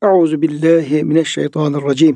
Euzu billahi mineşşeytanirracim.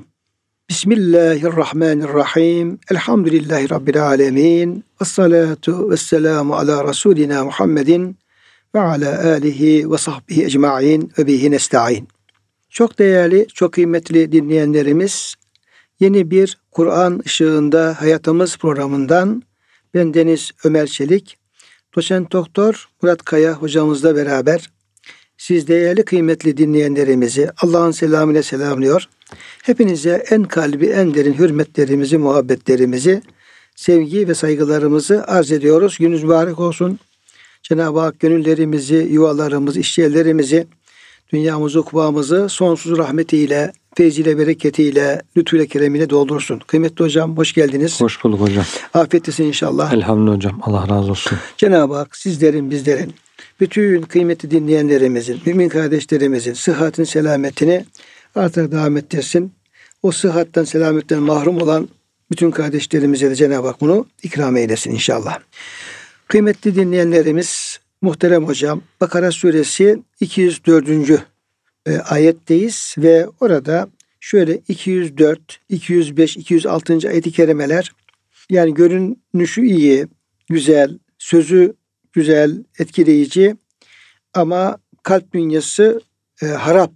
Bismillahirrahmanirrahim. Elhamdülillahi Rabbil alemin. Vessalatu vesselamu ala Resulina Muhammedin ve ala alihi ve sahbihi ecma'in ve bihi nesta'in. Çok değerli, çok kıymetli dinleyenlerimiz, yeni bir Kur'an ışığında hayatımız programından ben Deniz Ömer Çelik, Doçent Doktor Murat Kaya hocamızla beraber siz değerli kıymetli dinleyenlerimizi Allah'ın selamıyla selamlıyor. Hepinize en kalbi en derin hürmetlerimizi, muhabbetlerimizi, sevgi ve saygılarımızı arz ediyoruz. Gününüz mübarek olsun. Cenab-ı Hak gönüllerimizi, yuvalarımızı, işyerlerimizi, dünyamızı, ukbamızı sonsuz rahmetiyle, feyziyle, bereketiyle, lütfuyla, keremiyle doldursun. Kıymetli hocam hoş geldiniz. Hoş bulduk hocam. Afiyetlisin inşallah. Elhamdülillah hocam. Allah razı olsun. Cenab-ı Hak sizlerin, bizlerin, bütün kıymetli dinleyenlerimizin, mümin kardeşlerimizin sıhhatin, selametini artık devam ettirsin. O sıhhatten, selametten mahrum olan bütün kardeşlerimize de Cenab-ı Hak bunu ikram eylesin inşallah. Kıymetli dinleyenlerimiz, muhterem hocam, Bakara suresi 204. ayetteyiz ve orada şöyle 204, 205, 206. ayet-i kerimeler, yani görünüşü iyi, güzel, sözü güzel, etkileyici ama kalp dünyası harap.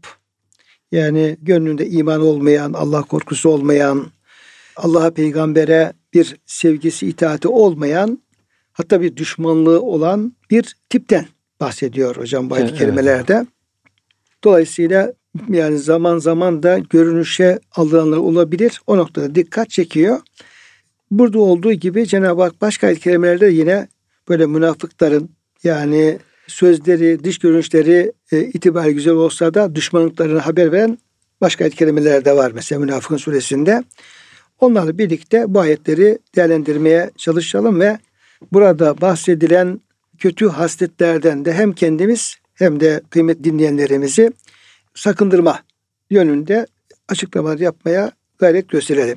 Yani gönlünde iman olmayan, Allah korkusu olmayan, Allah'a, peygambere bir sevgisi, itaati olmayan, hatta bir düşmanlığı olan bir tipten bahsediyor hocam bu ayet-i kerimelerde. Dolayısıyla yani zaman zaman da görünüşe aldananlar olabilir. O noktada dikkat çekiyor. Burada olduğu gibi Cenab-ı Hak başka ayet-i kerimelerde yine böyle münafıkların, yani sözleri, dış görünüşleri itibariyle güzel olsa da düşmanlıklarını haber veren başka ayet-i kerimeler de var. Mesela Münafıkun suresinde. Onlarla birlikte bu ayetleri değerlendirmeye çalışalım ve burada bahsedilen kötü hasletlerden de hem kendimiz hem de kıymetli dinleyenlerimizi sakındırma yönünde açıklamalar yapmaya gayret gösterelim.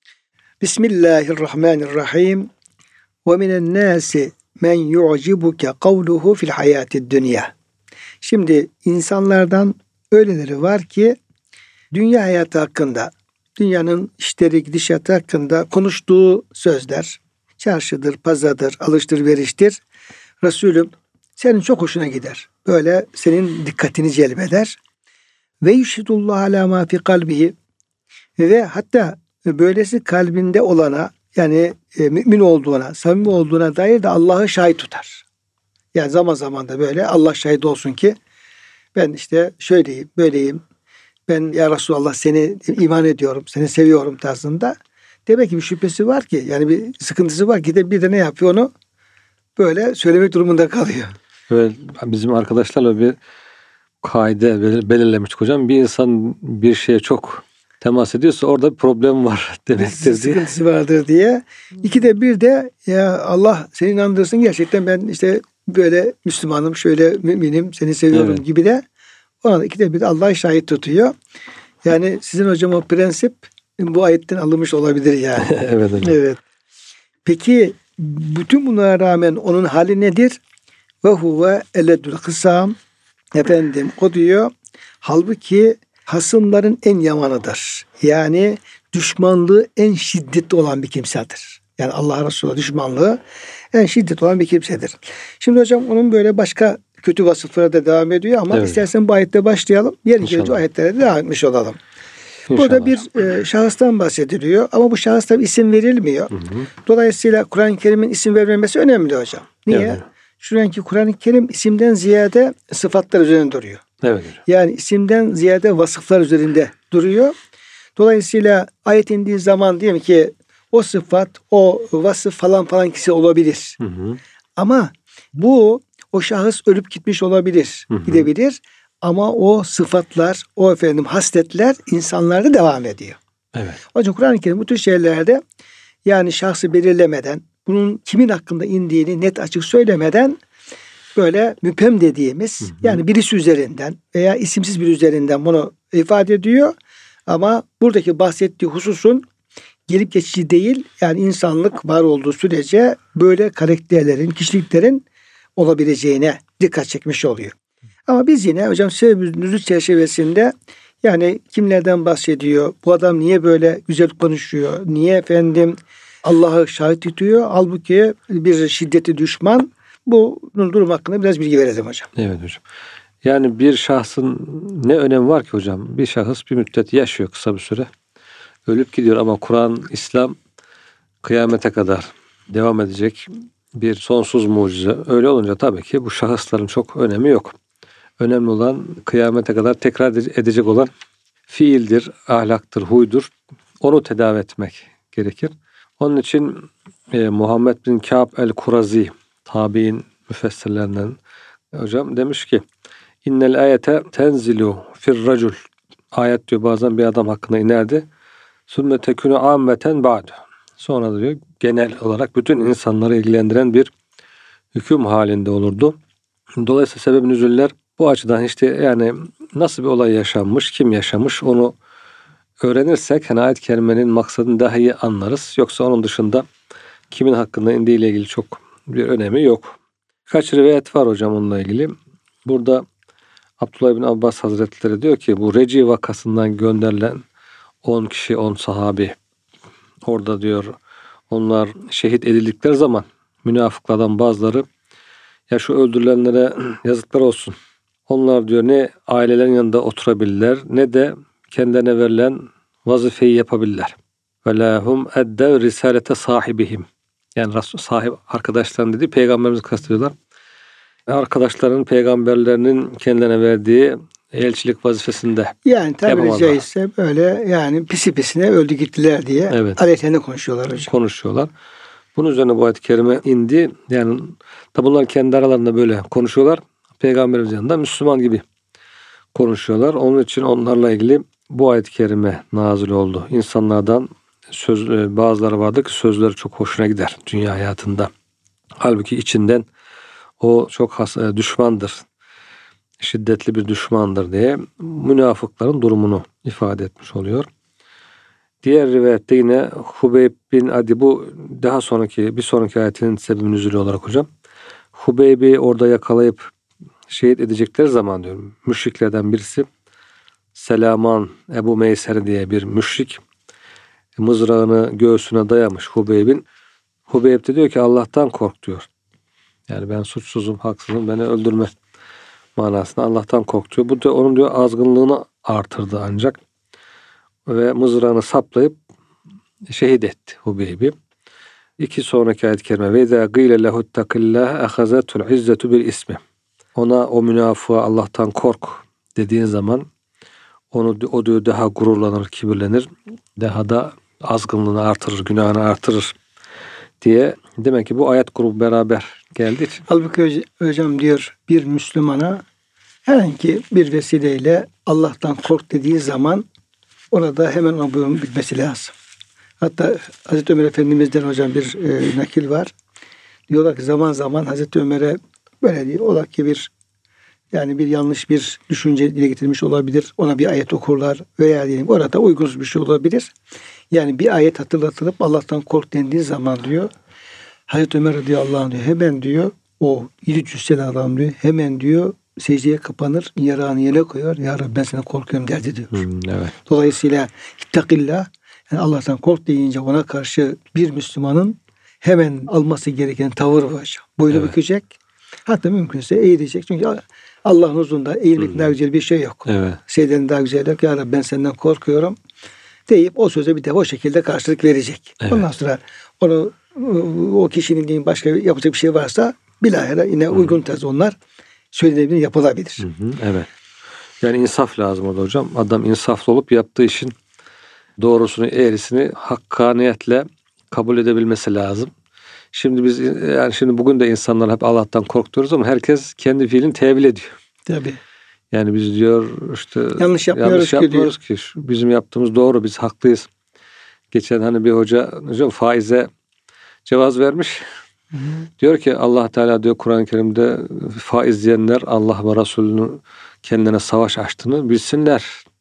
Bismillahirrahmanirrahim. Ve minen nâsi men yu'cibuke kavluhu fil hayatid dünya. Şimdi insanlardan öyleleri var ki dünya hayatı hakkında, dünyanın işleri, gidişatı hakkında konuştuğu sözler, çarşıdır, pazardır, alıştır, veriştir. Resulüm senin çok hoşuna gider. Böyle senin dikkatini celbeder. Ve yüşhidullah ala ma fi kalbihi. Ve hatta böylesi kalbinde olana, yani mümin olduğuna, samimi olduğuna dair de Allah'ı şahit tutar. Yani zaman zaman da böyle Allah şahit olsun ki ben işte şöyleyim, böyleyim. Ben ya Resulallah seni iman ediyorum, seni seviyorum tarzında. Demek ki bir şüphesi var ki, yani bir sıkıntısı var ki de bir de ne yapıyor, onu böyle söylemek durumunda kalıyor. Böyle bizim arkadaşlarla bir kaide belirlemiştik hocam. Bir insan bir şeye çok temas ediyorsa orada bir problem var demektir diye. Sıkıntısı vardır diye. İkide bir de ya Allah seni inandırsın, gerçekten ben işte böyle Müslümanım, şöyle müminim, seni seviyorum gibi de ona da ikide bir de Allah'ı şahit tutuyor. Yani sizin hocam o prensip bu ayetten alınmış olabilir yani. Evet hocam. Evet. Peki bütün bunlara rağmen onun hali nedir? Ve huve eledül kısam. Efendim o diyor, halbuki hasımların en yamanıdır. Yani düşmanlığı en şiddetli olan bir kimsedir. Yani Allah Resulü düşmanlığı en şiddetli olan bir kimsedir. Şimdi hocam onun böyle başka kötü vasıfları da devam ediyor ama istersen bu ayette başlayalım. Yer gelici ayetlere de devam etmiş olalım. İnşallah. Burada bir şahıstan bahsediliyor ama bu şahısta bir isim verilmiyor. Dolayısıyla Kur'an-ı Kerim'in isim vermemesi önemli hocam. Niye? Evet. Çünkü Kur'an-ı Kerim isimden ziyade sıfatlar üzerinde duruyor. Evet. Yani isimden ziyade vasıflar üzerinde duruyor. Dolayısıyla ayet indiği zaman diyelim ki o sıfat, o vasıf falan kişi olabilir. Ama bu o şahıs ölüp gitmiş olabilir, gidebilir. Ama o sıfatlar, o hasletler insanlarda devam ediyor. Evet. O yüzden Kur'an-ı Kerim bu tür şeylerde yani şahsı belirlemeden, bunun kimin hakkında indiğini net açık söylemeden böyle müphem dediğimiz yani birisi üzerinden veya isimsiz bir üzerinden bunu ifade ediyor. Ama buradaki bahsettiği hususun gelip geçici değil, yani insanlık var olduğu sürece böyle karakterlerin, kişiliklerin olabileceğine dikkat çekmiş oluyor. Ama biz yine hocam sebep nüzul çerçevesinde Yani kimlerden bahsediyor? Bu adam niye böyle güzel konuşuyor? Niye efendim Allah'ı şahit tutuyor? Halbuki bir şiddetli düşman. Bunun durum hakkında biraz bilgi verelim hocam. Evet hocam. Yani bir şahsın ne önemi var ki hocam? Bir şahıs bir müddet yaşıyor, kısa bir süre. Ölüp gidiyor ama Kur'an, İslam kıyamete kadar devam edecek bir sonsuz mucize. Öyle olunca tabii ki bu şahısların çok önemi yok. Önemli olan kıyamete kadar tekrar edecek olan fiildir, ahlaktır, huydur. Onu tedavi etmek gerekir. Onun için Muhammed bin Kâb el-Kurazi, tabi'in müfessirlerinden hocam demiş ki İnnel ayete tenzilu fir racul. Ayet diyor bazen bir adam hakkında inerdi. Sümme tekunu ammeten ba'du. Sonra da diyor genel olarak bütün insanları ilgilendiren bir hüküm halinde olurdu. Dolayısıyla sebeb nüzüller bu açıdan işte yani nasıl bir olay yaşanmış, kim yaşamış onu öğrenirsek hani ayet-i kerimenin maksadını daha iyi anlarız. Yoksa onun dışında kimin hakkında indiğiyle ilgili çok bir önemi yok. Birkaç rivayet var hocam onunla ilgili. Burada Abdullah bin Abbas Hazretleri diyor ki bu Reci vakasından gönderilen 10 kişi, 10 sahabi orada diyor onlar şehit edildikleri zaman münafıklardan bazıları ya şu öldürülenlere yazıklar olsun. Onlar diyor ne ailelerin yanında oturabilirler ne de kendilerine verilen vazifeyi yapabilirler. Ve lahum eddev risalete sahibihim. Yani sahip arkadaşların dediği peygamberimizi kastediyorlar. Arkadaşların peygamberlerinin kendilerine verdiği elçilik vazifesinde Yani tabiri yapamazlar. caizse böyle yani pisi pisine öldü gittiler diye Evet. aleyhlerine konuşuyorlar hocam. Konuşuyorlar. Bunun üzerine bu ayet-i kerime indi. Yani tabi bunlar kendi aralarında böyle konuşuyorlar. Peygamberimiz yanında Müslüman gibi konuşuyorlar. Onun için onlarla ilgili bu ayet-i kerime nazil oldu. İnsanlardan bazıları vardır ki sözleri çok hoşuna gider dünya hayatında. Halbuki içinden o çok düşmandır. Şiddetli bir düşmandır diye münafıkların durumunu ifade etmiş oluyor. Diğer rivayette yine Hubeyb bin Adi bu daha sonraki bir sonraki ayetin sebebi nüzulü olarak hocam. Hubeyb'i orada yakalayıp şehit edecekleri zaman diyorum. Müşriklerden birisi Selaman Ebu Meyser diye bir müşrik mızrağını göğsüne dayamış Hubeyb'in. Hubeyb de diyor ki Allah'tan kork diyor. Yani ben suçsuzum, haksızım, beni öldürme manasında Allah'tan kork diyor. Bu da onun diyor azgınlığını artırdı ancak. Ve mızrağını saplayıp şehit etti Hubeyb'i. İki sonraki ayet-i kerime ve izâ gîle lehu'ttakillâhe ehazetul izzetu bil ismi. Ona o münafığa Allah'tan kork dediğin zaman o diyor daha gururlanır, kibirlenir. Daha da azgınlığını artırır, günahını artırır diye. Demek ki bu ayet grubu beraber geldiği için. Halbuki hocam diyor bir Müslümana herhangi bir vesileyle Allah'tan kork dediği zaman orada hemen onun bitmesi lazım. Hatta Hazreti Ömer Efendimiz'den hocam bir nakil var. Diyorlar ki zaman zaman Hazreti Ömer'e böyle diyor. Ola ki bir yanlış bir düşünce dile getirmiş olabilir. Ona bir ayet okurlar veya diyelim orada uygunsuz bir şey olabilir. Yani bir ayet hatırlatılıp Allah'tan kork dendiği zaman diyor Hazreti Ömer radıyallahu anh diyor hemen diyor o iri cüsseli adam diyor hemen diyor secdeye kapanır yarağını yere koyar. Ya Rabbi ben sana korkuyorum derdi diyor. Evet. Dolayısıyla ittakillah yani Allah'tan kork deyince ona karşı bir Müslümanın hemen alması gereken tavır var. Boynu bükecek. Hatta mümkünse eğilecek. Çünkü Allah'ın huzurunda eğilmek daha güzel bir şey yok. Evet. Şeyden daha güzel yok. Ya Rabbi ben senden korkuyorum deyip o söze bir de o şekilde karşılık verecek. Evet. Ondan sonra o kişinin diyeyim başka yapacak bir şey varsa bilahare yine uygun tarz onlar söylenebilir, yapılabilir. Evet. Yani insaf lazım orada hocam. Adam insaflı olup yaptığı işin doğrusunu, eğrisini hakkaniyetle kabul edebilmesi lazım. Şimdi biz şimdi bugün de insanlar hep Allah'tan korkuyoruz ama herkes kendi fiilini tevil ediyor. Tabii. Yani biz diyor işte yanlış yapmıyoruz ki bizim yaptığımız doğru, biz haklıyız. Geçen hani bir hoca faize cevaz vermiş. Diyor ki Allah Teala diyor Kur'an-ı Kerim'de faiz diyenler Allah ve Resulü'nün kendine savaş açtığını bilsinler.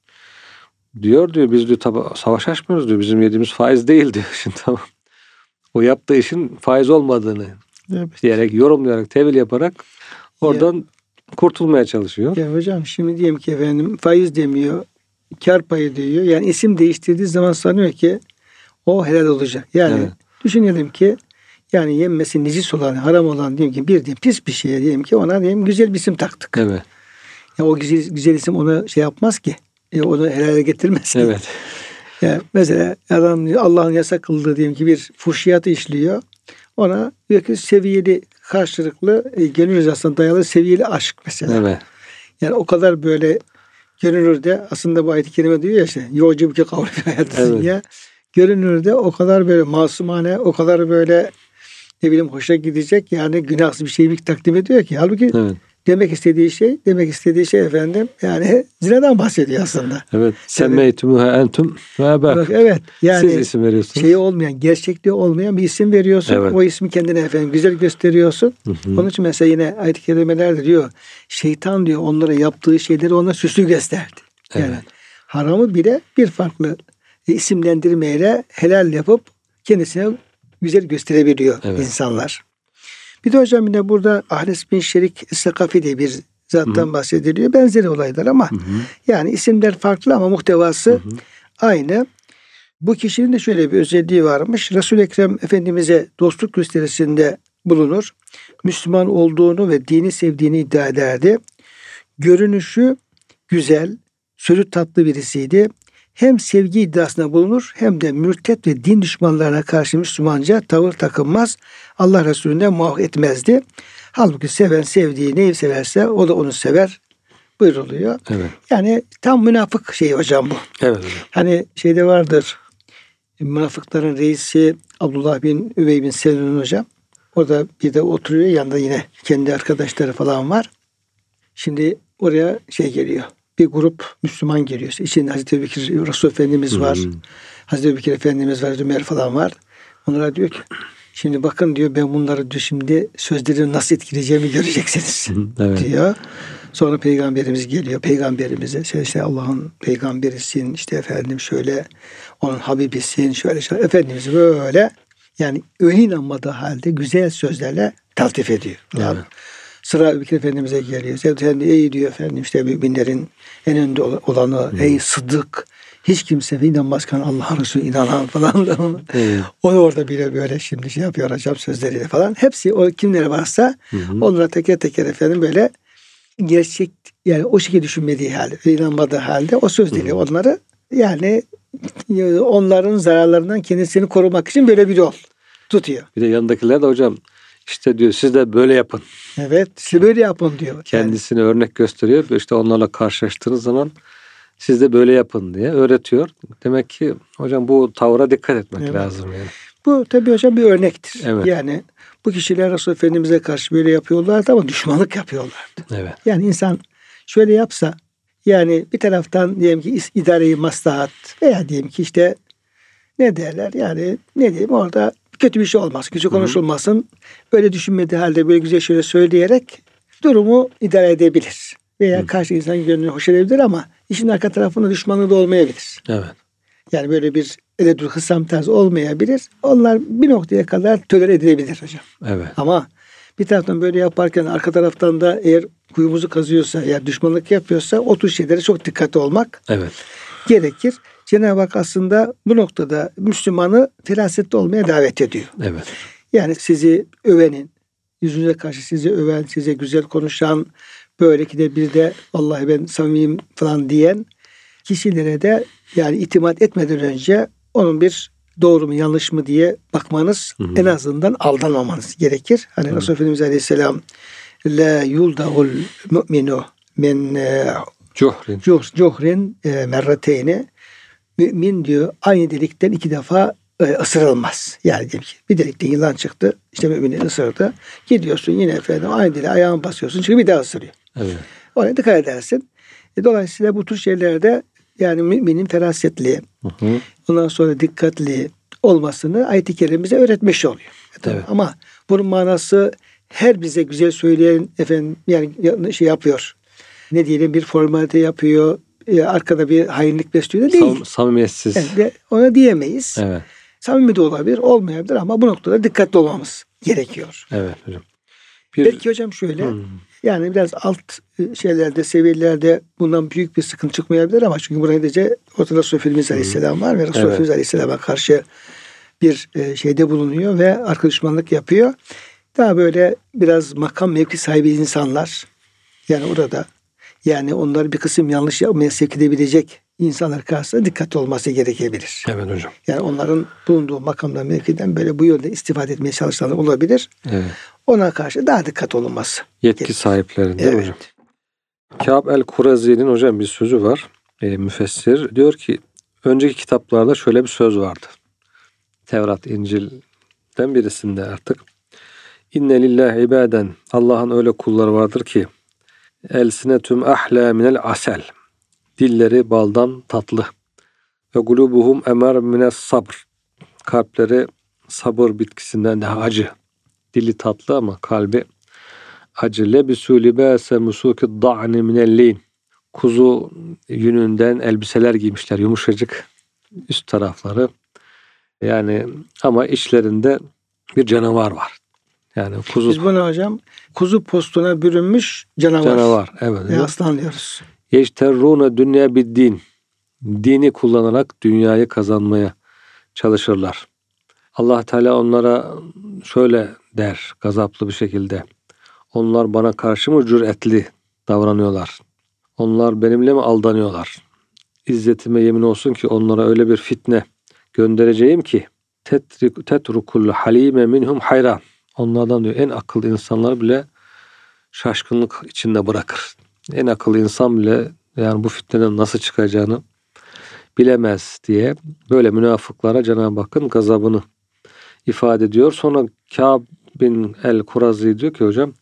Diyor biz diyor tabi savaş açmıyoruz diyor. Bizim yediğimiz faiz değil diyor. Şimdi tamam. O yaptığı işin faiz olmadığını diyerek, yorumlayarak, tevil yaparak oradan kurtulmaya çalışıyor. Ya hocam şimdi diyelim ki efendim faiz demiyor. kar payı diyor. Yani isim değiştirdiği zaman sanıyor ki o helal olacak. Yani Evet. düşünelim ki yani yenmesi necis olan, haram olan diyelim ki bir pis bir şeye diyelim ki ona diyelim güzel bir isim taktık. Evet. Ya o güzel isim onu şey yapmaz ki. Onu helale getirmez ki. Evet. Yani mesela adam Allah'ın yasak kıldığı diyelim ki bir fuhşiyatı işliyor. Ona diyor ki seviyeli karşılıklı gönül rızasına dayalı seviyeli aşk mesela. Evet. Yani o kadar böyle görünürde aslında bu ayet-i kerime diyor ya işte yu'cibuke kavlu fi hayatı Evet. ya. Görünürde o kadar böyle masumane, o kadar böyle ne bileyim hoşa gidecek yani günahsız bir şeyi takdim ediyor ki. Halbuki Evet. demek istediği şey efendim yani zinadan bahsediyor aslında. Evet. Semmeytumuha entum ve abâkum. Bak, evet yani Siz isim veriyorsunuz. şeyi olmayan, gerçekliği olmayan bir isim veriyorsun. Evet. O ismi kendine efendim güzel gösteriyorsun. Hı hı. Onun için mesela yine ayet-i kerimelerde diyor şeytan diyor onlara yaptığı şeyleri ona süslü gösterdi. Yani Evet. haramı bile bir farklı isimlendirmeyle helal yapıp kendisine güzel gösterebiliyor Evet. insanlar. Bir de hocam yine burada Ahles bin Şerik Sakafi diye bir zattan bahsediliyor. Benzeri olaylar ama Hı hı. yani isimler farklı ama muhtevası Hı hı. aynı. Bu kişinin de şöyle bir özelliği varmış. Resul-i Ekrem Efendimiz'e dostluk gösterisinde bulunur. Müslüman olduğunu ve dini sevdiğini iddia ederdi. Görünüşü güzel, sözü tatlı birisiydi. Hem sevgi iddiasında bulunur hem de mürtet ve din düşmanlarına karşı Müslümanca tavır takınmaz. Allah Resulü'nden muaf etmezdi. Halbuki seven sevdiği neyi severse o da onu sever buyruluyor. Evet. Yani tam münafık şeyi hocam bu. Evet hocam. Hani şeyde vardır. Münafıkların reisi Abdullah bin Übey bin Selül hocam. Orada bir de oturuyor. Yanında yine kendi arkadaşları falan var. Şimdi oraya şey geliyor. Bir grup Müslüman geliyor. İçinde Hazreti Ebubekir Resul Efendimiz var. Hazreti Ebubekir Efendimiz var. Ömer falan var. Onlara diyor ki şimdi bakın diyor ben bunları diyor şimdi sözlerini nasıl etkileyeceğimi göreceksiniz Evet. diyor. Sonra peygamberimiz geliyor. Peygamberimize sen işte Allah'ın peygamberisin işte efendim şöyle onun habibisin şöyle Efendimiz böyle yani öyle inanmadığı halde güzel sözlerle taltif ediyor. Yani sıra Ebubekir Efendimiz'e geliyor. Sen ey diyor efendim işte müminlerin en önde olanı ey sıddık hiç kimse inanmazken Allah'ın Resulü inanan falan. Evet. O da orada bile böyle şimdi şey yapıyor hocam sözleriyle falan. Hepsi o kimler varsa onlara teker teker efendim böyle gerçek yani o şekilde düşünmediği halde, inanmadığı halde o sözleriyle onları yani onların zararlarından kendisini korumak için böyle bir yol tutuyor. Bir de yanındakiler de hocam işte diyor siz de böyle yapın. Evet, siz böyle yapın diyor. Kendisine örnek gösteriyor. İşte onlarla karşılaştığınız zaman siz de böyle yapın diye öğretiyor. Demek ki hocam bu tavra dikkat etmek Evet. lazım yani. Bu tabii hocam bir örnektir. Evet. Yani bu kişiler Resul Efendimiz'e karşı böyle yapıyorlardı ama düşmanlık yapıyorlardı. Evet. Yani insan şöyle yapsa yani bir taraftan diyelim ki idare-i maslahat veya diyelim ki işte ne derler yani ne diyeyim orada kötü bir şey olmasın, kötü konuşulmasın. Öyle düşünmediği halde böyle güzel şeyler söyleyerek durumu idare edebilir. Veya karşı insan gönlünü hoş edebilir ama işin arka tarafında düşmanlığı da olmayabilir. Evet. Yani böyle bir eledül hısam tarzı olmayabilir. Onlar bir noktaya kadar tolere edilebilir hocam. Evet. Ama bir taraftan böyle yaparken arka taraftan da eğer kuyumuzu kazıyorsa ya düşmanlık yapıyorsa o tür şeylere çok dikkatli olmak Evet. gerekir. Cenab-ı Hak aslında bu noktada Müslümanı ferasetli olmaya davet ediyor. Evet. Yani sizi övenin, yüzünüze karşı sizi öven, size güzel konuşan, böyle ki de bir de vallahi ben samimiyim falan diyen kişilere de yani itimat etmeden önce onun bir doğru mu yanlış mı diye bakmanız en azından aldanmamanız gerekir. Hani Resulullah Efendimiz Aleyhisselam la yulda'ul mu'minu min Cuhrin merrateyni mümin diyor aynı delikten 2 defa ısırılmaz. Yani diyelim ki bir delikten yılan çıktı işte mümini ısırdı. Gidiyorsun yine efendim aynı deliğe ayağını basıyorsun çünkü bir daha ısırıyor. Evet. Oraya dikkat edersin. Dolayısıyla bu tür şeylerde yani müminin ferasetli ondan sonra dikkatli olmasını ayet-i kerime bize öğretmiş oluyor. Evet. Ama bunun manası her bize güzel söyleyen efendim yani şey yapıyor. Ne diyelim bir formalite yapıyor. Arkada bir hainlik besliyor da değil. Samimiyetsiz. Yani ona diyemeyiz. Evet. Samimi de olabilir, olmayabilir ama bu noktada dikkatli olmamız gerekiyor. Evet hocam. Belki hocam şöyle, yani biraz alt şeylerde, seviyelerde bundan büyük bir sıkıntı çıkmayabilir ama çünkü burada netice ortada Resulullah Efendimiz Aleyhisselam var ve Resulullah Evet. Efendimiz Aleyhisselam'a karşı bir şeyde bulunuyor ve arka düşmanlık yapıyor. Daha böyle biraz makam mevki sahibi insanlar, yani orada, yani onlar bir kısım yanlış yapmaya sevk edebilecek insanlar karşısında dikkatli olması gerekebilir. Evet hocam. Yani onların bulunduğu makamdan, mevkiden böyle bu yönde istifade etmeye çalışanlar olabilir. Evet. Ona karşı daha dikkat olunması. Yetki sahiplerinde Evet. hocam. Kâb el-Kurazi'nin hocam bir sözü var. Müfessir diyor ki önceki kitaplarda şöyle bir söz vardı. Tevrat, İncil'den birisinde artık. İnne lillahi ibaden. Allah'ın öyle kulları vardır ki elsinetüm ahlâ minel asel. Dilleri baldan tatlı. Ve gulubuhum emer mines sabr. Kalpleri sabır bitkisinden daha acı. Dili tatlı ama kalbi acı. Lebisû libâse musûki da'ni minellîn. Kuzu yününden elbiseler giymişler. Yumuşacık üst tarafları. Yani ama içlerinde bir canavar var. Yani kuzu Biz buna hocam kuzu postuna bürünmüş canavar. Evet. Aslan diyoruz. Yeşterrûne dünya biddin. Dini kullanarak dünyayı kazanmaya çalışırlar. Allah Teala onlara şöyle der gazaplı bir şekilde. Onlar bana karşı mı cüretli davranıyorlar? Onlar benimle mi aldanıyorlar? İzzetime yemin olsun ki onlara öyle bir fitne göndereceğim ki tetrukul halime minhum hayran. Onlardan diyor en akıllı insanlar bile şaşkınlık içinde bırakır. En akıllı insan bile yani bu fitneden nasıl çıkacağını bilemez diye böyle münafıklara Cenab-ı Hakk'ın gazabını ifade ediyor. Sonra Kâb bin el-Kurazi diyor ki hocam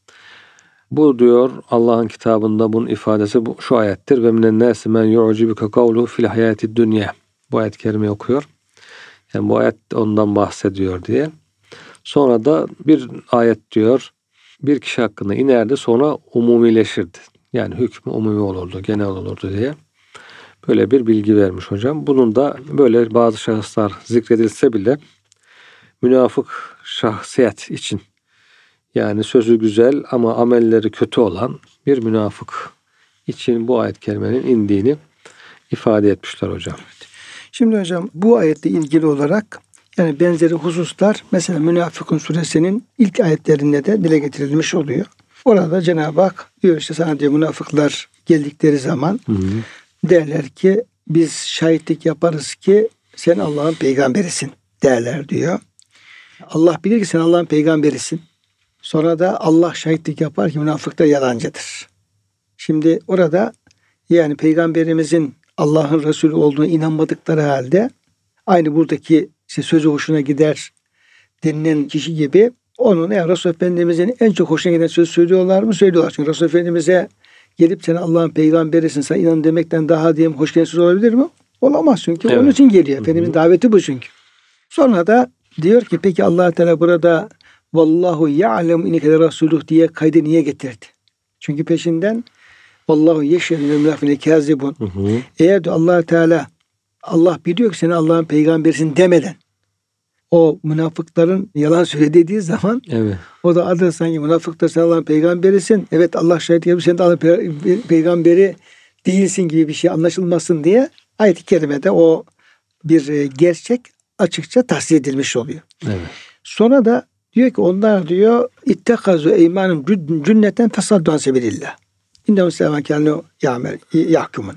bu diyor Allah'ın kitabında bunun ifadesi şu ayettir. Ve minen nâsi men yu'cibuke kavluhu fil hayâti dünya. Bu ayet-i kerimeyi okuyor. Yani bu ayet ondan bahsediyor diye. Sonra da bir ayet diyor bir kişi hakkında inerdi sonra umumileşirdi. Yani hükmü umumi olurdu, genel olurdu diye. Böyle bir bilgi vermiş hocam. Bunun da böyle bazı şahıslar zikredilse bile münafık şahsiyet için yani sözü güzel ama amelleri kötü olan bir münafık için bu ayet-i kerimenin indiğini ifade etmişler hocam. Şimdi hocam bu ayetle ilgili olarak yani benzeri hususlar mesela Münafıkun suresinin ilk ayetlerinde de dile getirilmiş oluyor. Orada Cenab-ı Hak diyor işte sana diyor münafıklar geldikleri zaman derler ki biz şahitlik yaparız ki sen Allah'ın peygamberisin derler diyor. Allah bilir ki sen Allah'ın peygamberisin. Sonra da Allah şahitlik yapar ki münafıklar yalancıdır. Şimdi orada yani peygamberimizin Allah'ın Resulü olduğuna inanmadıkları halde aynı buradaki işte sözü hoşuna gider denilen kişi gibi onun yani Resulullah Efendimizin en çok hoşuna giden sözü söylüyorlar mı? Söylüyorlar. Çünkü Resulullah Efendimiz'e gelip sen Allah'ın peygamberisin, sen inan demekten daha diyeyim hoş gelen söz olabilir mi? Olamaz çünkü. Evet. Onun için geliyor. Efendimizin daveti bu çünkü. Sonra da diyor ki peki Allah Teala burada vallahu ya'lem inneke rasuluh diye kaydı niye getirdi? Çünkü peşinden vallahu yeşhedü vel münafıkûne kâzibun. Eğer diyor Allah Teala Allah biliyor ki sen Allah'ın peygamberisin demeden o münafıkların yalan söylediği zaman evet. O da adı sanki münafıklar sen Allah'ın peygamberisin. Evet Allah şahit yapıyor sen de Allah'ın peygamberi değilsin gibi bir şey anlaşılmasın diye ayet-i kerimede o bir gerçek açıkça tahsis edilmiş oluyor. Evet. Sonra da diyor ki onlar diyor ittekazu eymanum cünneten fesaddu an sebilillah. İnnehu seven kânu yahkumun.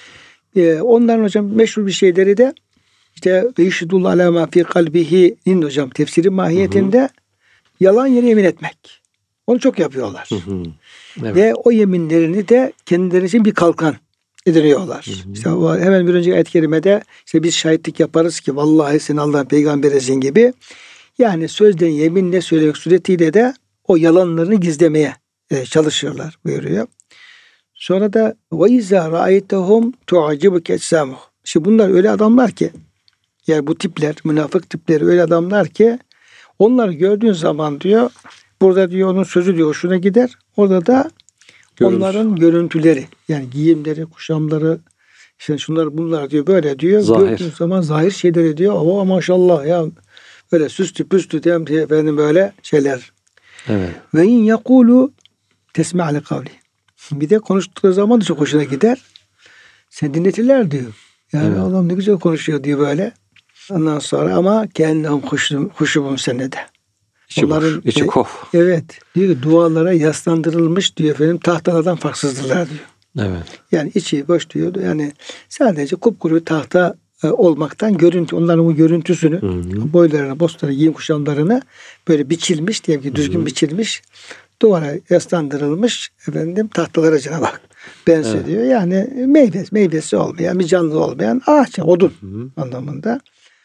Onların hocam meşhur bir şeyleri de işte ve yüşhidullah alâ mâ fî kalbihi'nin hocam tefsiri mahiyetinde yalan yere yemin etmek. Onu çok yapıyorlar. Evet. Ve o yeminlerini de kendileri için bir kalkan ediniyorlar. İşte hemen bir önceki ayet-i kerimede işte biz şahitlik yaparız ki vallahi sen Allah'ın peygamberisin gibi. Yani sözden yeminle söylemek suretiyle de o yalanlarını gizlemeye çalışıyorlar buyuruyor. Sonra da ve izâ ra'aytehum tu'acibuke ecsamuh. İşte bunlar öyle adamlar ki yani bu tipler, münafık tipleri öyle adamlar ki onları gördüğün zaman diyor burada diyor onun sözü diyor hoşuna gider. Orada da onların görüntüleri yani giyimleri, kuşamları işte şunlar bunlar diyor böyle diyor. Gördüğün zaman zahir şeyleri diyor. Ama maşallah ya böyle süslü püslü efendim böyle şeyler Evet. Ve in yekulu tesma' li kavli. Bir de konuştukları zaman da çok hoşuna gider. Sen dinletirler diyor. Yani Evet. Allah'ım ne güzel konuşuyor diyor böyle. Ondan sonra ama kendine huşubum senede. İçi boş, içi kof. Evet. Diyor ki dualara yaslandırılmış diyor efendim tahtalardan farksızdırlar diyor. Evet. Yani içi boş diyor. Yani sadece kupkuru bir tahta olmaktan onların bu görüntüsünü, boylarına, bostlarına, giyim kuşamlarını böyle biçilmiş diyelim ki düzgün biçilmiş, duvara yaslandırılmış efendim tahtalara Cenab-ı Hak benzediyor. Yani meyvesi olmayan, bir canlı olmayan ağaç, odun anlamında.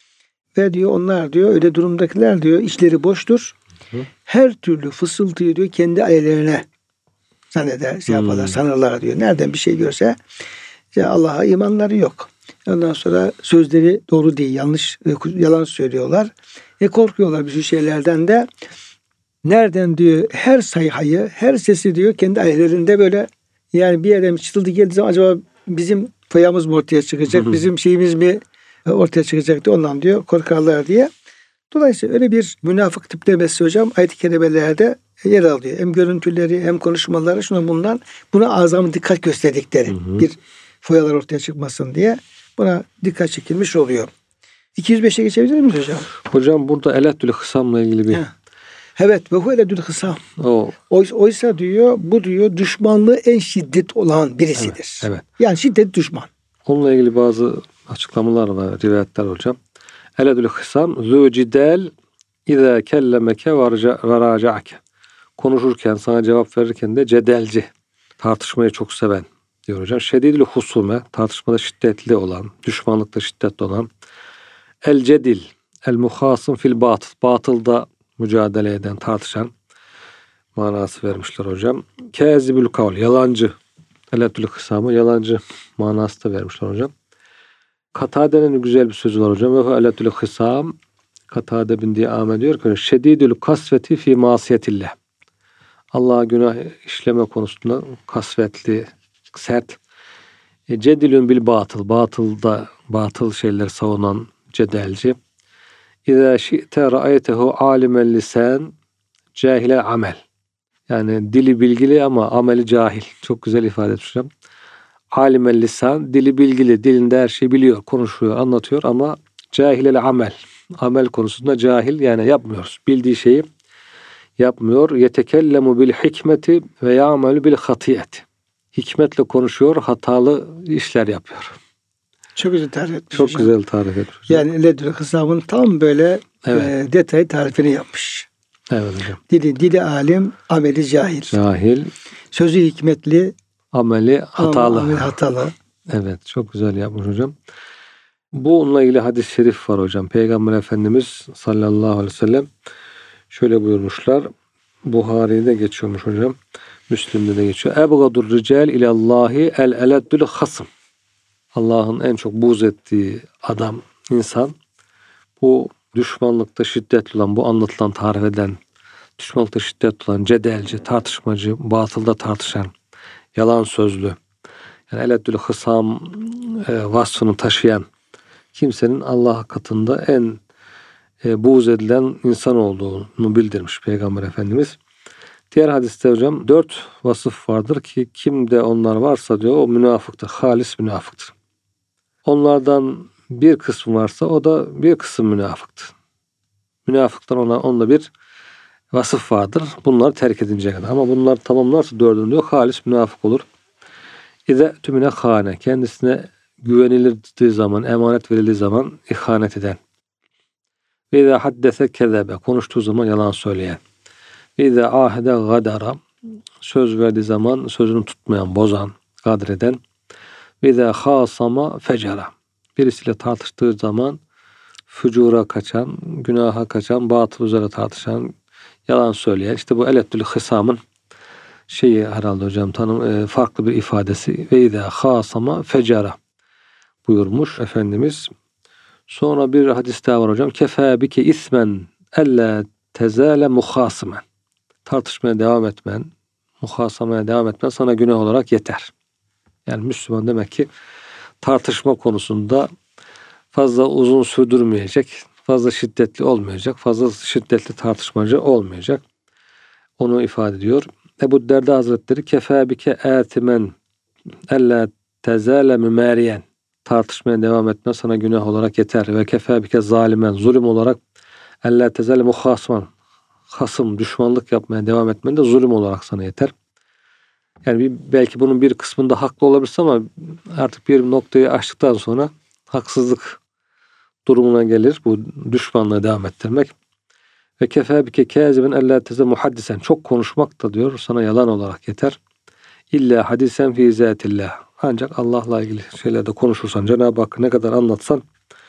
Ve diyor onlar diyor öyle durumdakiler diyor içleri boştur. Her türlü fısıltıyı diyor kendi aleyhlerine zanneder, yaparlar, sanırlar diyor. Nereden bir şey görse Allah'a imanları yok. Ondan sonra sözleri doğru değil, yalan söylüyorlar. Korkuyorlar bir sürü şeylerden de. Nereden diyor her sayhayı, her sesi diyor kendi aleyhlerinde böyle yani bir yerden çıtıldı geldiği zaman acaba bizim fayamız mı ortaya çıkacak, bizim şeyimiz mi ortaya çıkacak diye ondan diyor korkarlar diye. Dolayısıyla öyle bir münafık tiplemesi hocam ayet-i kerimelerde yer alıyor. Hem görüntüleri hem konuşmaları buna azami dikkat gösterdikleri bir foyalar ortaya çıkmasın diye buna dikkat çekilmiş oluyor. 205'e geçebilir miyiz hocam? Hocam burada eleddül hısamla ilgili bir... Evet ve hu eledül hısam. Oysa diyor bu diyor düşmanlığı en şiddet olan birisidir. Evet. Yani şiddet düşman. Onunla ilgili bazı açıklamalar var, rivayetler hocam. Eledül hısam zû cidel izâ kellemeke ve râca'ke. Konuşurken, sana cevap verirken de cedelci, tartışmayı çok seven diyor hocam. Şedidül husume, tartışmada şiddetli olan, düşmanlıkta şiddetli olan. El cedil, el muhasım fil batıl, batılda mücadele eden, tartışan manası vermişler hocam. Kâzibül kavl, yalancı. Eledül hısamı, yalancı manası da vermişler hocam. Katade'nin güzel bir sözü var hocam. Ve eledül hısam, Katade bin Diame diyor ki şedidül kasveti fi masiyetillah. Allah'a günah işleme konusunda kasvetli, sert. Cedilün bil batıl. Batıl şeyler savunan cedelci. İzâ şi'te ra'aytehu âlimen lisan cahile amel. Yani dili bilgili ama ameli cahil. Çok güzel ifade etmişim. Alimel lisan, dili bilgili, dilinde her şeyi biliyor, konuşuyor, anlatıyor ama cahilel amel. Amel konusunda cahil, yani yapmıyoruz. Bildiği şeyi yapmıyor. Yetekellemu bil hikmeti ve ya'melu bil hatiyeti. Hikmetle konuşuyor, hatalı işler yapıyor. Çok güzel tarif etmiş. Çok güzel tarif etmiş. Yani eledül hısabın tam böyle detay tarifini yapmış. Evet hocam. Dili alim, ameli cahil. Cahil. Sözü hikmetli, ameli hatalı. Ameli hatalı. Evet, çok güzel yapmış hocam. Bununla ilgili hadis-i şerif var hocam. Peygamber Efendimiz sallallahu aleyhi ve sellem şöyle buyurmuşlar. Buhari'de geçiyormuş hocam. Müslim'de de geçiyor. Ebgadur rical ilallahi el eleddül hasım. Allah'ın en çok buğz ettiği adam, insan. Bu düşmanlıkta şiddetli olan, bu anlatılan, tarif eden, düşmanlıkta şiddetli olan, cedelci, tartışmacı, batılda tartışan, yalan sözlü, yani eleddül hısam vasfını taşıyan kimsenin Allah katında en buğz edilen insan olduğunu bildirmiş Peygamber Efendimiz. Diğer hadiste hocam 4 vasıf vardır ki kimde onlar varsa diyor o münafıktır, halis münafıktır. Onlardan bir kısmı varsa o da bir kısım münafıktır. Münafıktan onda bir vasıf vardır. Bunları terk edinceye kadar. Ama bunlar tamamlarsa dördünü diyor halis münafık olur. İze tümüne hane, kendisine güvenildiği zaman, emanet verildiği zaman ihanet eden. Ve izâ haddese kezebe, konuştuğu zaman yalan söyleyen. Ve izâ ahede gadara, söz verdiği zaman sözünü tutmayan, bozan, gadreden. Ve izâ khâsama fecara, birisiyle tartıştığı zaman fücura kaçan, günaha kaçan, batıl üzere tartışan, yalan söyleyen. İşte bu eleddül hısamın şeyi herhalde hocam farklı bir ifadesi. Ve izâ khâsama fecara buyurmuş Efendimiz. Sonra bir hadis daha var hocam. Kefâ bike ismen ellâ tezâle muhâsımen. Tartışmaya devam etmen, muhasamaya devam etmen sana günah olarak yeter. Yani Müslüman demek ki tartışma konusunda fazla uzun sürdürmeyecek, fazla şiddetli olmayacak, fazla şiddetli tartışmacı olmayacak. onu ifade ediyor. Ebu Derda Hazretleri kefe bike atimen ella tezale mümeriyen, tartışmaya devam etme sana günah olarak yeter. Ve kefe bike zalimen, zulüm olarak ella tezale muhasman, hasım, düşmanlık yapmaya devam etmen de zulüm olarak sana yeter. Yani belki bunun bir kısmında haklı olabilirsin ama artık bir noktayı aştıktan sonra haksızlık durumuna gelir bu düşmanlığı devam ettirmek. Ve kefe bike kâziben ellâ teze muhaddisen, çok konuşmak da diyor sana yalan olarak yeter. İlla hadisen fî zâtillah, ancak Allah'la ilgili şeylerde konuşursan, Cenab-ı Hakk'ı ne kadar anlatsan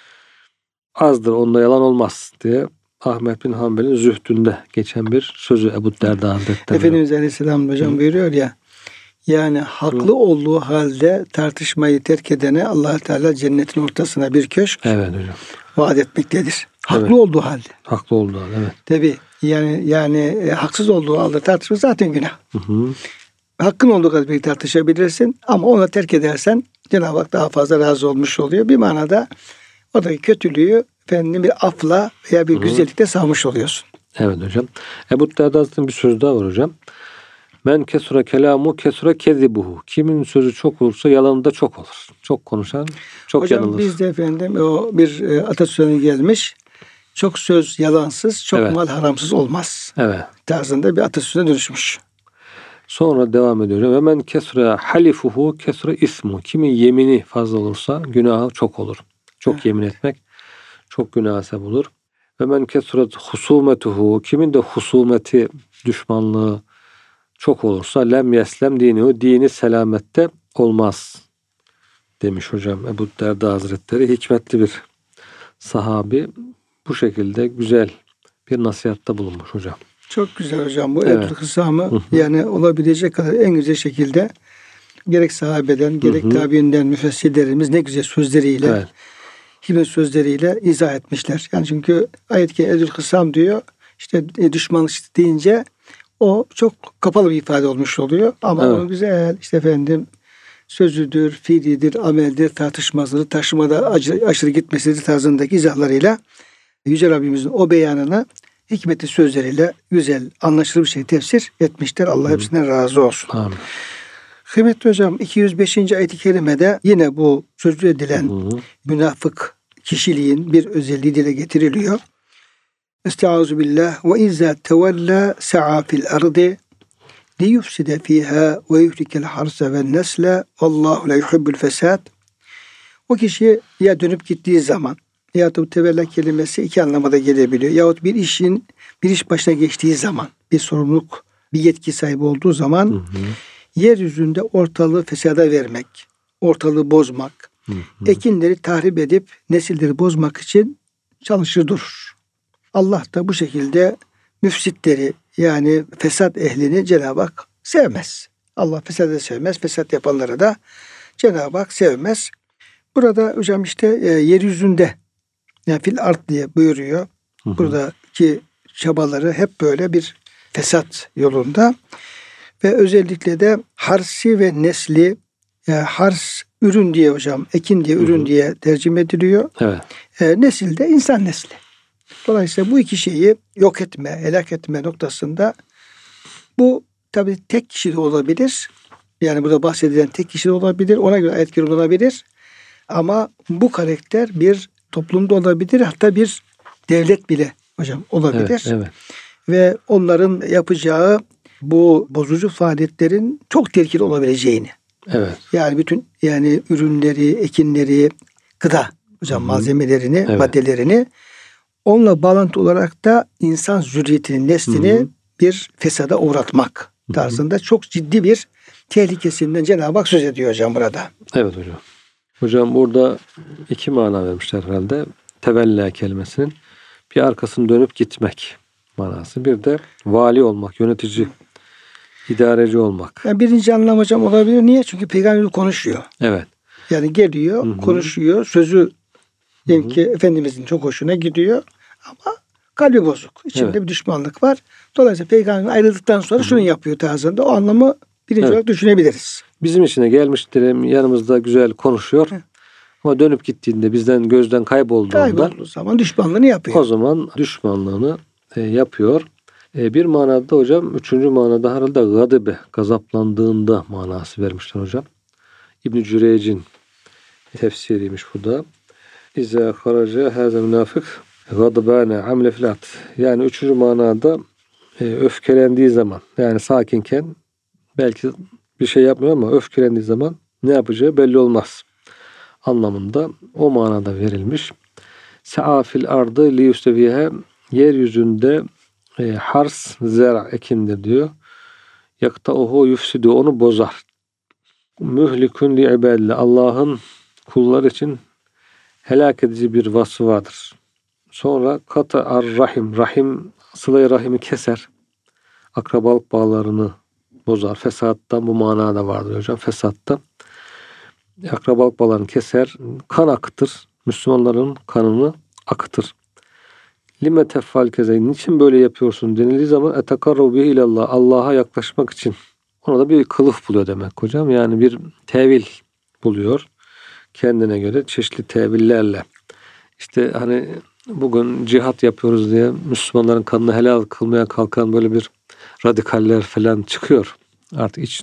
azdır, onda yalan olmaz diye Ahmet bin Hanbel'in Zühdünde geçen bir sözü Ebu Derda Hazretleri. Efendimiz Aleyhisselam hocam buyuruyor ya, yani haklı olduğu halde tartışmayı terk edene Allah Teala cennetin ortasına bir köşk Evet hocam. vaat etmektedir. Haklı Evet. olduğu halde. Haklı olduğu halde, evet. Tabii yani haksız olduğu halde tartışma zaten günah. Hı. Hakkın olduğu kadar bir tartışabilirsin ama onu terk edersen Cenab-ı Hak daha fazla razı olmuş oluyor. Bir manada oradaki kötülüğü bir afla veya bir güzellikle savmış oluyorsun. Evet hocam. Ebu Derda Hazretleri'nin bir sözü daha var hocam. Men kesura kelamu kesura kezibuhu. Kimin sözü çok olursa yalanı da çok olur. Çok konuşan çok Hocam yanılır. bizde o bir atasözü gelmiş. Çok söz yalansız, çok Evet. mal haramsız olmaz. Evet. Tarzında bir atasözüne dönüşmüş. Sonra devam ediyor hocam. Ve men kesura halifuhu kesura ismu. Kimin yemini fazla olursa günahı çok olur. Çok yemin etmek çok günaha sebep olur. Ve men kesurat husumetuhu. Kimin de husumeti, düşmanlığı çok olursa lem yeslem dinihu, dini selamette olmaz demiş hocam Ebu Derda Hazretleri. Hikmetli bir sahabi, bu şekilde güzel bir nasihatta bulunmuş hocam. Çok güzel hocam. Bu Evet. Ebul Hısam'ı yani olabilecek kadar en güzel şekilde gerek sahabeden gerek tabiinden müfessirlerimiz ne güzel sözleriyle, Evet. hikmet sözleriyle izah etmişler. Yani çünkü ayet-i Ebul Hısam diyor, işte düşmanlık deyince o çok kapalı bir ifade olmuş oluyor. Ama Evet. onu güzel sözüdür, fiilidir, ameldir, tartışmasıdır, taşımada aşırı gitmesidir tarzındaki izahlarıyla Yüce Rabbimizin o beyanını hikmetli sözleriyle güzel, anlaşılır bir şey tefsir etmişler. Allah hepsinden razı olsun. Amin. Kıymetli hocam, 205. ayet-i kerimede yine bu sözü edilen münafık kişiliğin bir özelliği dile getiriliyor. Estaizu billah ve izâ tevellâ sa'a fil ardı liyufside fîhâ ve yuhlikel harsa ve nesle vallahu la yuhibbul fesad. O kişi ya dönüp gittiği zaman ya da tevella kelimesi iki anlamada gelebiliyor. Yahut bir iş başına geçtiği zaman, bir sorumluluk, bir yetki sahibi olduğu zaman yeryüzünde ortalığı fesada vermek, ortalığı bozmak, ekinleri tahrip edip nesilleri bozmak için çalışır durur. Allah da bu şekilde müfsitleri, yani fesat ehlini Cenab-ı Hak sevmez. Allah fesadı sevmez, fesat yapanları da Cenab-ı Hak sevmez. Burada hocam yeryüzünde, yani fil art diye buyuruyor. Buradaki çabaları hep böyle bir fesat yolunda. Ve özellikle de harsi ve nesli, yani hars ürün diye hocam, ekin diye ürün diye tercüme ediliyor. Evet. Nesil de insan nesli. Dolayısıyla bu iki şeyi yok etme, helak etme noktasında bu tabii tek kişi de olabilir. Yani burada bahsedilen tek kişi de olabilir. Ona göre ayet yorumlanabilir. Ama bu karakter bir toplumda olabilir. Hatta bir devlet bile hocam olabilir. Evet, evet. Ve onların yapacağı bu bozucu faaliyetlerin çok tehlikeli olabileceğini. Evet. Yani bütün ürünleri, ekinleri, gıda hocam malzemelerini, maddelerini onunla bağlantı olarak da insan zürriyetinin, neslini bir fesada uğratmak tarzında çok ciddi bir tehlikesinden Cenab-ı Hak söz ediyor hocam burada. Evet hocam. Hocam burada iki mana vermişler herhalde. Tevella kelimesinin bir arkasını dönüp gitmek manası. Bir de vali olmak, yönetici, idareci olmak. Yani birinci anlam hocam olabilir. Niye? Çünkü Peygamber konuşuyor. Evet. Yani geliyor, konuşuyor. Sözü diyelim ki Efendimizin çok hoşuna gidiyor. Ama kalbi bozuk. İçinde bir düşmanlık var. Dolayısıyla Peygamber ayrıldıktan sonra şunu yapıyor tarzında. O anlamı birinci olarak düşünebiliriz. Bizim içine gelmiştir, yanımızda güzel konuşuyor. Ama dönüp gittiğinde bizden gözden kaybolduğu zaman düşmanlığını yapıyor. o zaman düşmanlığını yapıyor. Bir manada hocam, üçüncü manada herhalde gadibe, gazaplandığında manası vermişler hocam. İbn-i Cüreyc'in tefsiriymiş bu da. İzâ haraca hâze münafık gadbâne hamle filat. Yani üçüncü manada öfkelendiği zaman, yani sakinken belki bir şey yapmıyor ama öfkelendiği zaman ne yapacağı belli olmaz anlamında o manada verilmiş. Sa'a fil ardı li yustevihe, yeryüzünde hars zera ekindir diyor. Yakta'uhu yufsidu, onu bozar. Mühlikün li ibadillah, Allah'ın kullar için helak edici bir vasfı vardır. Sonra kata'ar rahim, rahim sıla-i rahimi keser. Akrabalık bağlarını bozar. Fesattan bu manada vardır hocam. Fesattan akrabalık bağlarını keser. Kan akıtır. Müslümanların kanını akıtır. Lime teffal keze, niçin böyle yapıyorsun denildiği zaman etekarru bihi ilallah, Allah'a yaklaşmak için. Ona da bir kılıf buluyor demek hocam. Yani bir tevil buluyor. Kendine göre çeşitli tevillerle. İşte hani bugün cihat yapıyoruz diye Müslümanların kanını helal kılmaya kalkan böyle bir radikaller falan çıkıyor. Artık iç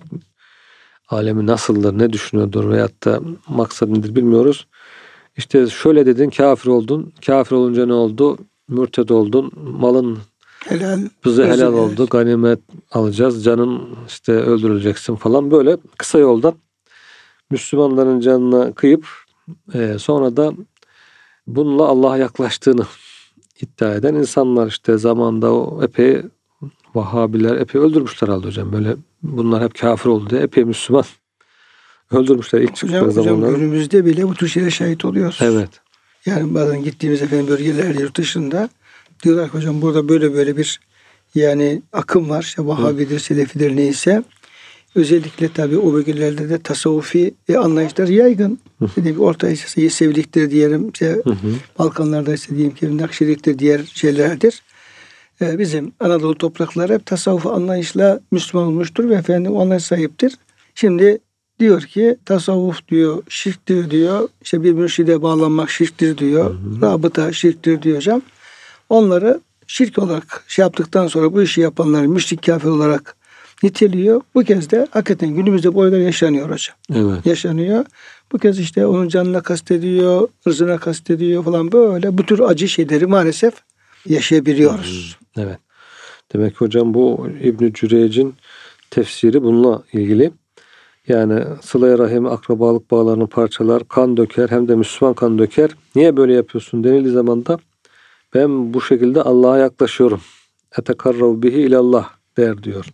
alemi nasıldır, ne düşünüyordur veyahut da maksat nedir bilmiyoruz. İşte şöyle dedin, kafir oldun. Kafir olunca ne oldu? Mürted oldun. Malın bize helal oldu. Ganimet alacağız. Canın işte öldürüleceksin falan. Böyle kısa yoldan Müslümanların canına kıyıp sonra da bununla Allah'a yaklaştığını iddia eden insanlar, işte zamanda o epey Vahabiler epey öldürmüşler herhalde hocam. Böyle bunlar hep kafir oldu diye epey Müslüman öldürmüşler ilk çıktığı zamanlar. Hocam günümüzde bile bu tür şeylere şahit oluyoruz. Evet. Yani bazen gittiğimiz bölgelerde, yurt dışında diyorlar ki hocam burada böyle bir yani akım var. İşte Vahabidir, Selefidir neyse. Özellikle tabii o bölgelerde de tasavvufi anlayışlar yaygın. İşte Orta Asya'yı sevdikleri diyelim. İşte Balkanlarda ise diyelim ki Nakşiliktir, diğer şeylerdir. Bizim Anadolu toprakları hep tasavvuf anlayışla Müslüman olmuştur ve o anlayış sahiptir. Şimdi diyor ki tasavvuf diyor, şirktir diyor. İşte bir mürşide bağlanmak şirktir diyor. Rabıta şirktir diyor hocam. Onları şirk olarak yaptıktan sonra bu işi yapanları müşrik, kafir olarak niteliyor. Bu kez de hakikaten günümüzde bu olaylar yaşanıyor hocam. Evet. Yaşanıyor. Bu kez işte onun canına kastediyor, ırzına kastediyor falan, böyle bu tür acı şeyleri maalesef yaşayabiliyoruz. Evet. Demek ki hocam bu İbn-i Cüreyc'in tefsiri bununla ilgili. Yani sıla-i rahim, akrabalık bağlarını parçalar, kan döker, hem de Müslüman kan döker. Niye böyle yapıyorsun denildiği zaman da ben bu şekilde Allah'a yaklaşıyorum. Etekarrav bihi ilallah der diyor.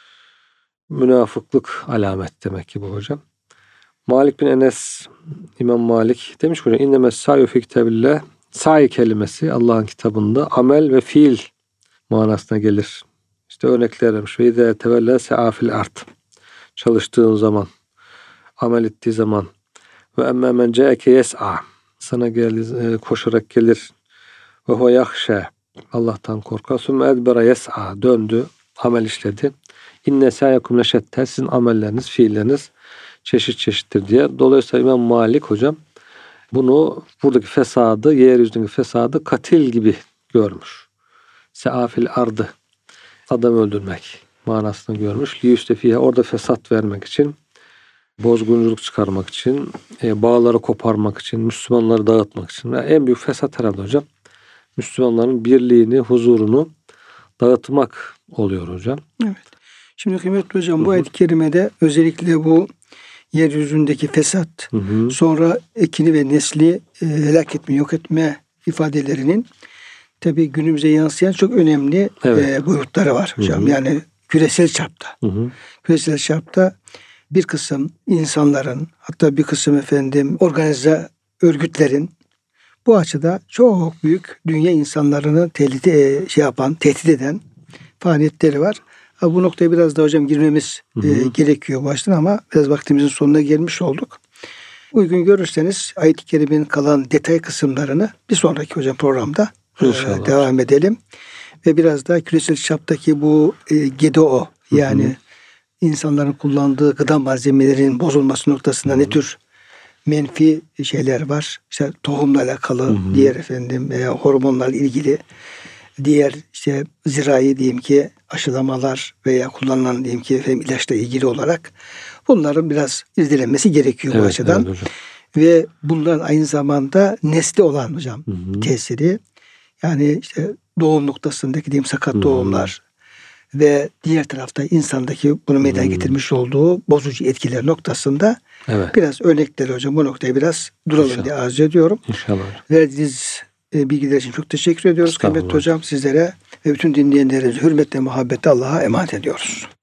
Münafıklık alamet demek ki bu hocam. Malik bin Enes, İmam Malik demiş ki hocam, İnnemez sa'yu fi kitabillah, sa'i kelimesi Allah'ın kitabında amel ve fiil manasına gelir. İşte örnekler vermiş. Ve izâ tevellâ se'a fil ard. Çalıştığın zaman, amel ettiği zaman. Ve emmâ men câeke yes'a. Sana gelir, koşarak gelir. Ve huve yahşâ. Allah'tan korkar. Sümme edbera yes'a. Döndü, amel işledi. İnne sa'yakum leşettâ. Sizin amelleriniz, fiilleriniz çeşit çeşittir diye. Dolayısıyla İmam Malik hocam bunu, buradaki fesadı, yeryüzündeki fesadı katil gibi görmüş. Seafil ardı, adam öldürmek manasını görmüş. Liyüstefiye, orada fesat vermek için, bozgunculuk çıkarmak için, bağları koparmak için, Müslümanları dağıtmak için. Ve en büyük fesat herhalde hocam Müslümanların birliğini, huzurunu dağıtmak oluyor hocam. Evet. Şimdi kıymetli hocam, bu ayet-i kerimede özellikle bu yeryüzündeki fesat, sonra ekini ve nesli helak etme, yok etme ifadelerinin tabii günümüze yansıyan çok önemli boyutları var hocam. Yani küresel çapta. Küresel çapta bir kısım insanların, hatta bir kısım organize örgütlerin bu açıda çok büyük dünya insanlarını tehdit eden faaliyetleri var. Bu noktaya biraz da hocam girmemiz gerekiyor baştan, ama biraz vaktimizin sonuna gelmiş olduk. Uygun görürseniz ayet-i kerimenin kalan detay kısımlarını bir sonraki hocam programda devam edelim. Ve biraz daha küresel çaptaki bu GDO, yani insanların kullandığı gıda malzemelerinin bozulması noktasında ne tür menfi şeyler var. İşte tohumla alakalı, diğer hormonlarla ilgili diğer işte zirai diyeyim ki aşılamalar veya kullanılan diyeyim ki ilaçla ilgili olarak bunların biraz izlenmesi gerekiyor bu Evet, açıdan. evet hocam. Ve bunların aynı zamanda nesli olan hocam tesiri. Yani işte doğum noktasındaki diyeyim sakat doğumlar ve diğer tarafta insandaki bunu meydana getirmiş olduğu bozucu etkiler noktasında Evet. biraz örnekleri hocam bu noktaya biraz duralım İnşallah. diye arzu ediyorum. İnşallah hocam. Verdiğiniz bilgiler için çok teşekkür ediyoruz Estağfurullah kıymetli hocam sizlere ve bütün dinleyenlerimize hürmetle muhabbetle Allah'a emanet ediyoruz.